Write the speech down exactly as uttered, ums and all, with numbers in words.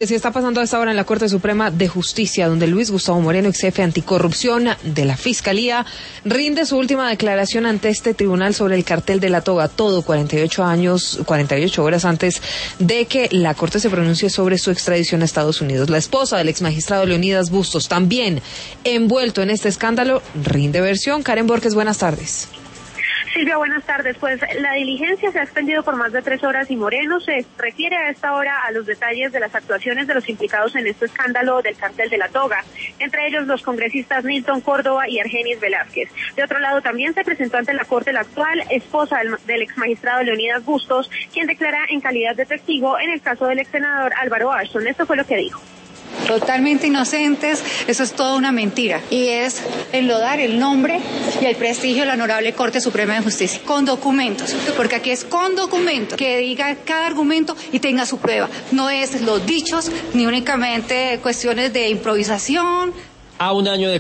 Se está pasando a esta hora en la Corte Suprema de Justicia, donde Luis Gustavo Moreno, ex jefe anticorrupción de la Fiscalía, rinde su última declaración ante este tribunal sobre el cartel de la toga. Todo cuarenta y ocho años, cuarenta y ocho horas antes de que la Corte se pronuncie sobre su extradición a Estados Unidos. La esposa del ex magistrado Leonidas Bustos, también envuelto en este escándalo, rinde versión. Karen Borges, buenas tardes. Silvia, buenas tardes. Pues la diligencia se ha extendido por más de tres horas y Moreno se refiere a esta hora a los detalles de las actuaciones de los implicados en este escándalo del cartel de la toga, entre ellos los congresistas Nilton Córdoba y Argenis Velázquez. De otro lado, también se presentó ante la Corte la actual esposa del, del ex magistrado Leonidas Bustos, quien declara en calidad de testigo en el caso del ex senador Álvaro Ashton. Esto fue lo que dijo. Totalmente inocentes, eso es toda una mentira y es enlodar el nombre y el prestigio de la Honorable Corte Suprema de Justicia con documentos, porque aquí es con documentos, que diga cada argumento y tenga su prueba, no es los dichos ni únicamente cuestiones de improvisación. A un año de